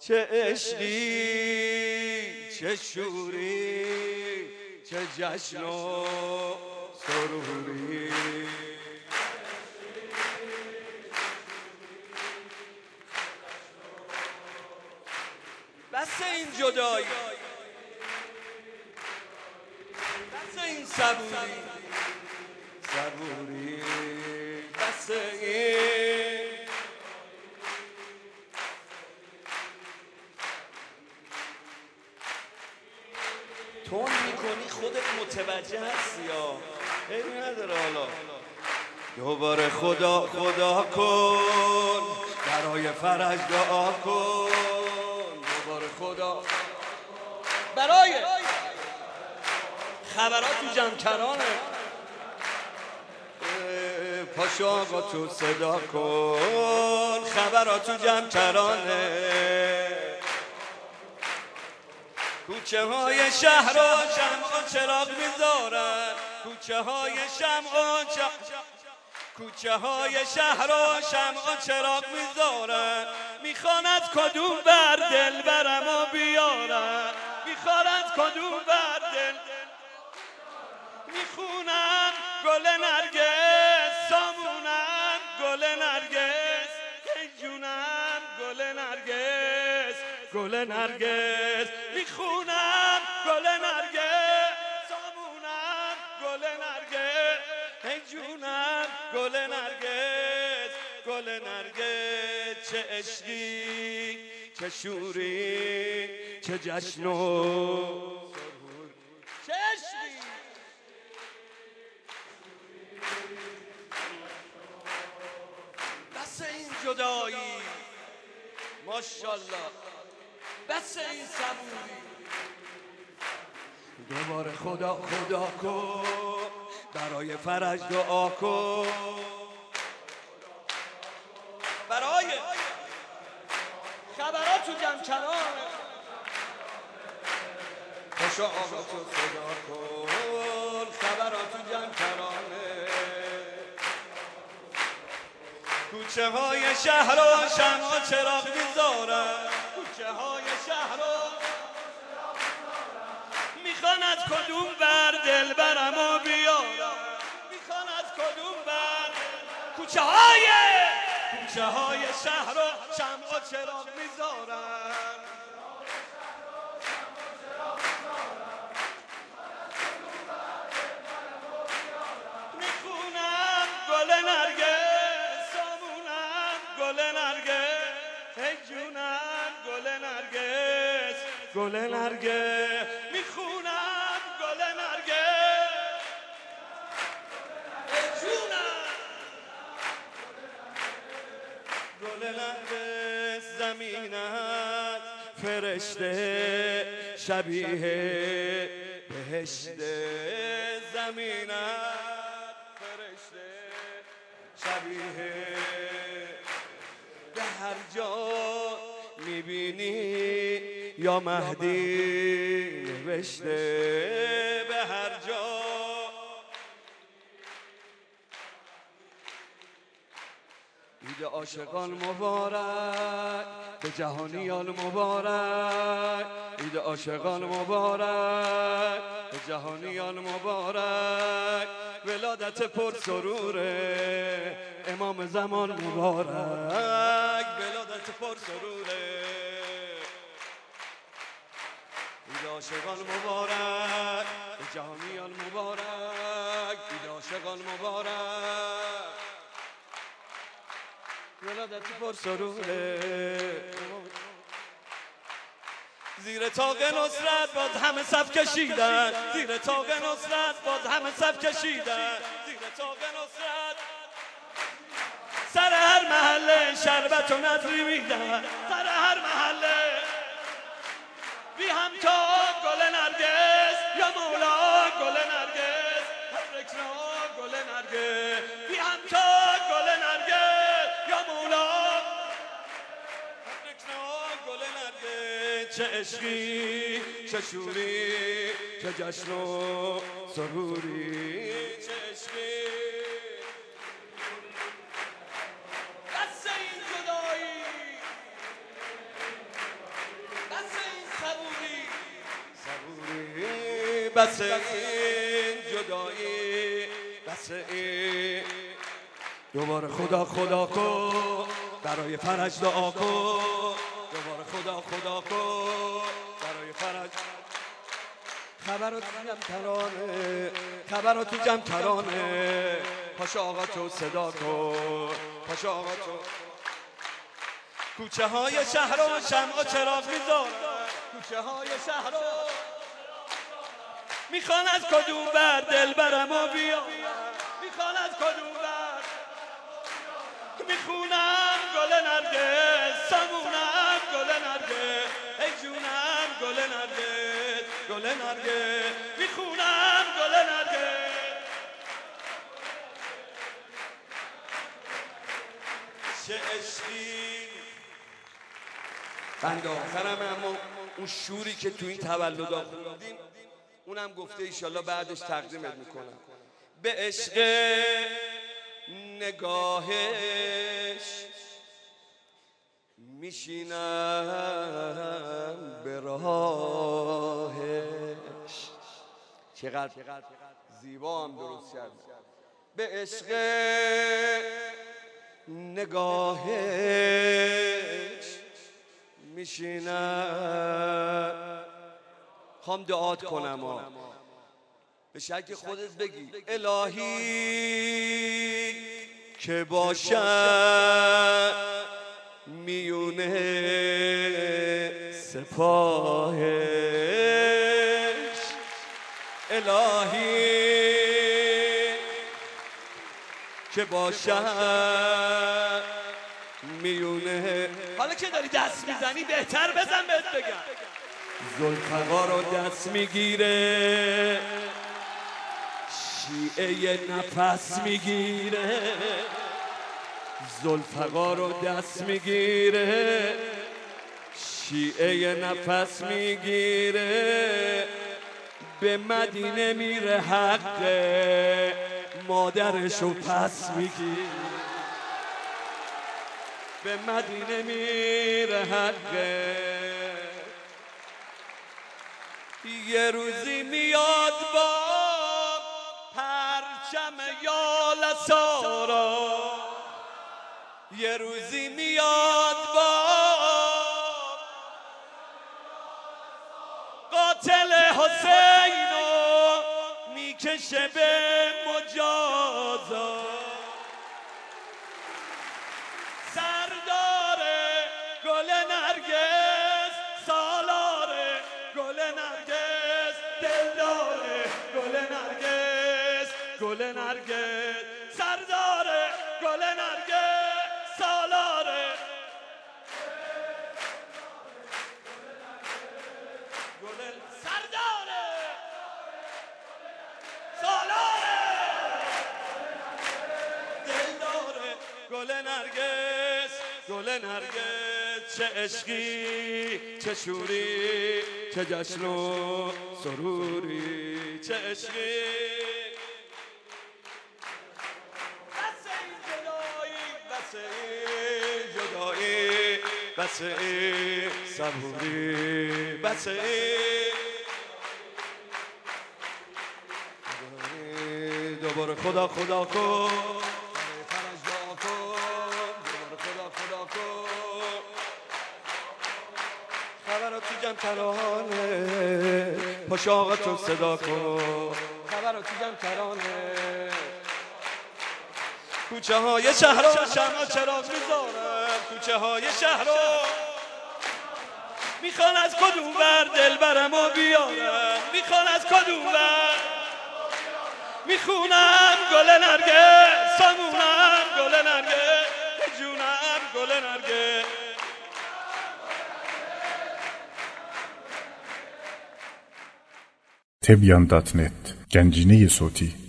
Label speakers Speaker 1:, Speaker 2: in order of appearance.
Speaker 1: چه عشقی چه شوری چه جشن و سروری بس این جدایی بس این صبوری بس این تون میکنی خودت متوجه هستی یا عیبی نداره. حالا دوباره خدا کن برای فرج دعا کن. دوباره خدا برای خبرات تو جمکرانه. پاشو آقا تو صدا کن خبرات تو جمکرانه. کوچه های شهر و شمع چراغ میذارن. کوچه های شهر و شمع چراغ میذارن. میخواند کدوم بر دل برم و بیارن. میخواند کدوم بر دل میخونم گل نرگس سامونم گل نرگس که جونم گل نرگس میخونم گل نرگس سامونم گل نرگس ای جونم گل نرگس چه عشقی چه شوری چه جشن و چه عشقی بس این جدایی ماشاءالله بس این صبوری. دوباره خدا کن برای فرج دعا کن. برای خبرات تو جمکرانه. پاشو آقا تو صدا کن خبرات تو جمکرانه. کوچه های شهر و شمع چراغ میذارن. کوچه های شهر و میخواند کدوم بر دل برم و بیارم. میخواند کدوم بر کوچه های شهر و شمع چراغ میذارن. میخونم گل نرگس سامونم گل نرگس ای جونم گل نرگس میخونم گل نرگس ای جونم گل نرگس. زمینت فرشته شبیه بهشته. زمینت فرشته شبیه به هر جا میبینی یا مهدی نوشته به هر جا. عید عاشقان مبارک به جهانیان مبارک. عید عاشقان مبارک به جهانیان مبارک. ولادت پر سرور امام زمان مبارک. ولادت پر سرور عید عاشقان مبارک به جهانیان مبارک. عید عاشقان مبارک ولادت پر سرور. زیر طاق نصرت باز همه صف کشیدن. زیر طاق نصرت باز همه صف کشیدن. زیر طاق نصرت سر هر محله شربت و نظری میدن. سر هر محله بی همتا گل نرگس یا مولا گل نرگس. حضرتنا گل نرگس بی همتا گل نرگس یا مولا حضرتنا گل نرگس. چه عشقی چه شوری چه جشن و سروری چه عشقی بس این جدایی بس این جدایی، بس این دوباره خدا خدا کن برای فرج دعا کن، دوباره خدا خدا کن برای فرج. خبرات جمع ترانه، خبرات جمع ترانه، پاشو آقا تو صدا کن، پاشو آقا تو. کوچه های شهر و شمع و چراغ میذارن، کوچه های شهر میخوان از کدوم بر دل برم و بیارن، میخوان از کدوم بر. میخونم گل نرگس، سمونم گل نرگس، ای جونم گل نرگس، گل نرگس، میخونم گل نرگس. چه عشقی بند آخرم، اما اون شوری که تو این تولد خوندیم اونم گفته ایشالله بعدش تقدیمت میکنم. به عشق نگاهش میشینم به راهش. چقدر زیبا هم درست کرد. به عشق نگاهش میشینم. خوام دعات کنم به شک خودت بگی الهی که باشم میونه سپاهش، الهی که باشم میونه. حالا که داری دست میزنی بهتر بزن بهت بگم. ذوالفقار رو دست میگیره، شیعه نفس میگیره، ذوالفقار رو دست میگیره، شیعه نفس میگیره. به مدینه میره حق مادرشو پس میگیره، به مدینه میره حق. یه روزی میاد با پرچم یالسارا، یه روزی میاد با قاتل حسینو میکشه به مجازات. سردار گل نرگس، سالار گل نرگس، دلدار گل نرگس، گل نرگس، سردار گل نرگس، سالار گل، سردار سالار دلدار گل نرگس، گل نرگس. چه عشقی، چه شوری، چه جشن و سروری، چه عشقی. بس این جدایی، بس این جدایی، بس این صبوری، بس این دوباره خدا خدا کن، فرج دعا کن، دوباره خدا خدا کن. خبرات جمع ترانه، پاش آقا تو صدا کن، خبرات جمع ترانه. کوچه های شهر و شمع چراغ میذارن، کوچه های شهر میخوان از کدوم بر دل برم و بیارن، میخوان از کدوم بر. میخونم گل نرگس، سمونم گل نرگس، جونم گل نرگس.
Speaker 2: Tebyan.net Gencine صوتی